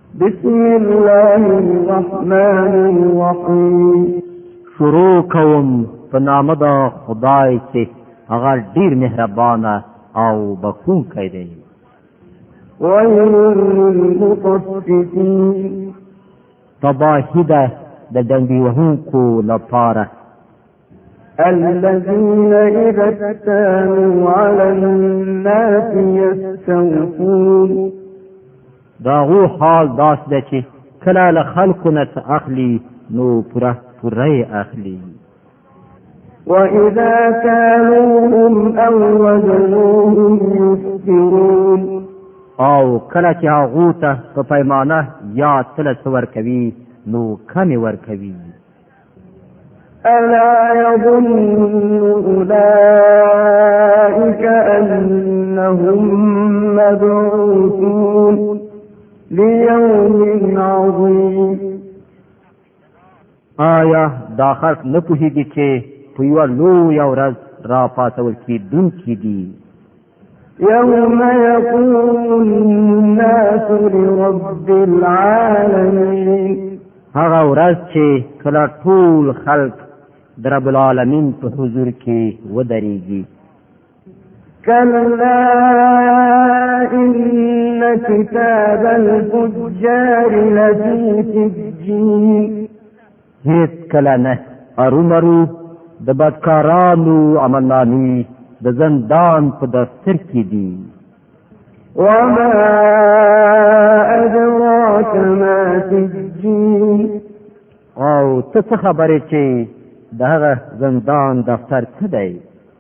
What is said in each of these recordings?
بسم الله الرحمن الرحیم. شروع کوم په نام د خدای چې هغه ډیر مهربان او بخښونکی دی. ویل للمطففین. تباهی ده د ډنګي وهونکو لپاره. الذين إذا اكتالوا على الناس يستوفون. داغو حال داس ده چې کله له خلکو نه اخلي نو پوره اخلي. وإذا كالوهم أو وزنوهم يخسرون. او کله چې هغو ته په پیمانه یا تله څه ورکوي نو کمې ورکوي. ألا يظن أولئك أنهم مبعوثون ليوم عظيم. آیا دا خلق نه پوهیږي چې په یوه لویه ورځ را پاڅول کېدونکي دي؟ يوم يقوم الناس لرب العالمين. هغه ورځ چې کله ټول خلق د رب العالمین په حضور کې ودرېږي. كلا إن كتاب الفجار لفي سجين. هیڅ کله نه ارومرو د بدکارانو عملنامې د زندان په دفتر کې دي. وما أدراك ما سجين. او ته څه خبرې چې د هغه زندان دفتر څه دی؟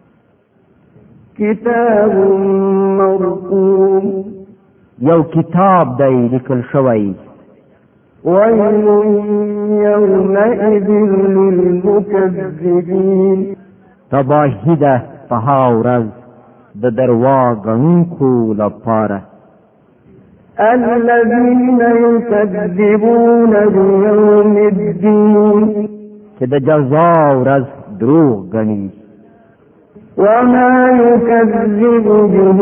كتاب مرقوم. یو کتاب دی لیکل شوی. ويل يومئذ للمكذبين. تباهی ده په هغه ورځ د درواغ ګڼونکو لپاره. الذين يكذبون بيوم الدين. چې د جزا ورځ دروغ ګڼي. وما يكذب به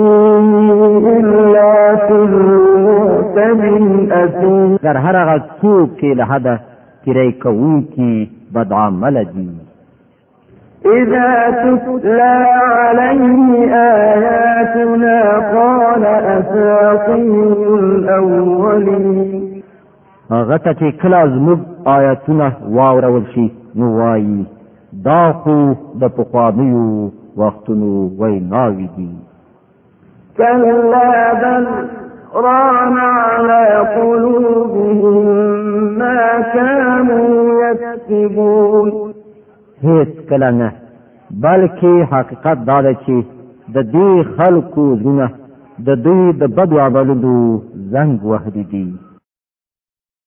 إلا كل معتد أثيم. در هر هغه څوک چې له حده تیری کوونکي بدعمله دي. إذا تتلى عليه آياتنا قال أساطير الأولين. هغه ته چې کله زموږ آیاتونه واورول شي نو وایي دا خو د پخوانیو وختونو ویناوې دي. كلا بل ران على قلوبهم ما كانوا يكسبون. هیڅ کله نه بلکې حقیقت دا دی چې د دې خلکو زړونه د دوی د بدو عملونو زنګ وهلي دي.